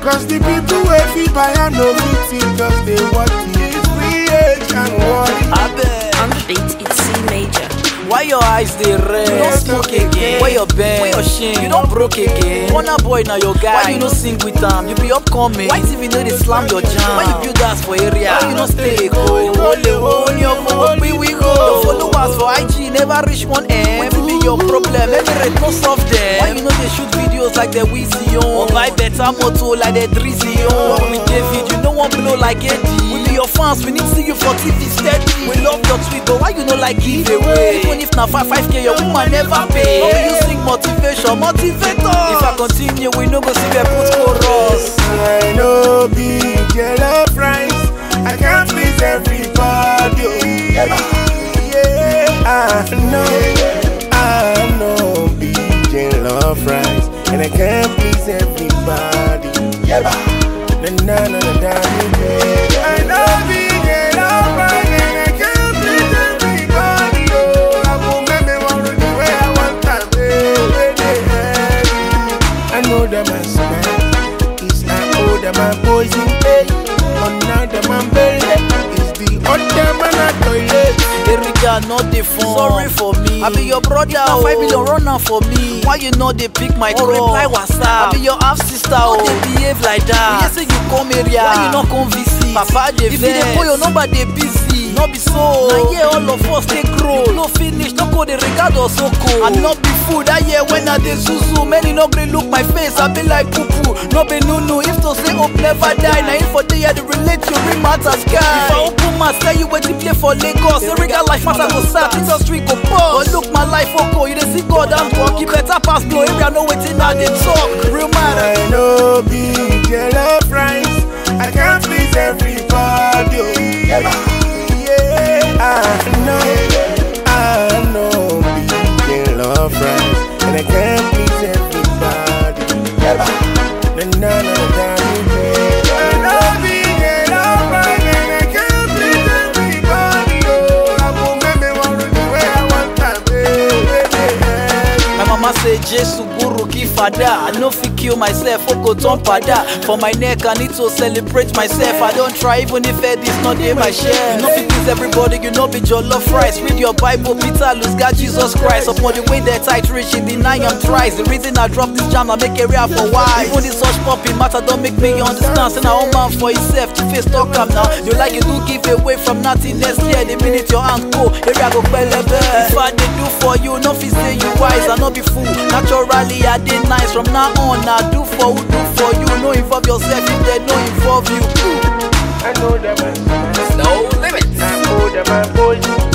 Cause the people wey fit buy and no fit see just they want it. We and worry. On the beat, it's C major. Why your eyes they red? You don't smoke again. Why your bend? Why your shin? You don't broke again. Wanna boy now your guy. Why you no sing with them? You be upcoming. Why TV know they slam your jam? Why you build us for area? Why you no stay go? Hold your phone, we go. Your followers for IG never reach 1M. What be your problem? Every rate no solve them. Why you know they shoot videos like the Weezy on? Or buy better motor like the Drizzy on? With David, you know one blow like Eddie. We be your fans, we need to see you for TV steady. We love your tweet, but why you know like giveaway? If na 5k, your woman never pay. How you sing motivation, motivator? If I continue, we no go see where put chorus. I know big yellow fries. I can't please everybody. Yeah, I know big yellow fries, and I can't please everybody. Yeah, I know big yellow fries, and I can't please everybody. I know that my smile is I owe that my poison pain. On now that my belly is the other man at toilet. Erika, not the phone. Sorry for me. I be your brother. Now 5 million runner for me. Why you know they pick my call? Reply WhatsApp. I be your half sister. How they behave like that? You say you come area. Why you not come visit? Papa they if they call your number they busy. Not be so. Now yeah, all of us take grow. No finish, no go the regard or so cool. And not be food. That year when I dey zuzu, many no green look my face. I be like poo poo. No be no. If to say hope never die. Now if for the year they relate you real matters guy. If I open my tell you where to play for Lagos. The regal life matter go start. Industry go pause. But look my life oko. You dey see God and walk. Keep better pass blow. Area know waiting now they talk. Real matter. I know big yellow fries. I can't please everybody. I know big yellow fries, and I can't please everybody. I know big yellow fries, and I can't please everybody. I won't make me want to do what I want to. My mama say Jesus guru kifada. I no fit kill myself, go turn pada. For my neck I need to celebrate myself. I don't try even if this not in my share. You know fit please everybody, you know be your love rights. Read your Bible, Peter, lose God, Jesus Christ. Upon the way that tight reach, he deny him thrice. The reason I drop this jam, I make area for why. Even this such popping matter don't make me understand. Send a own man for himself to face talk am now. You like you do give away from nothing next year. The minute your hand go, area go belebe. If I they do for you, no fit say you wise. I no be fool. Naturally I did nice. From now on I do for who do for you. No involve yourself if they don't involve you. I know that my no limits. I know that my boys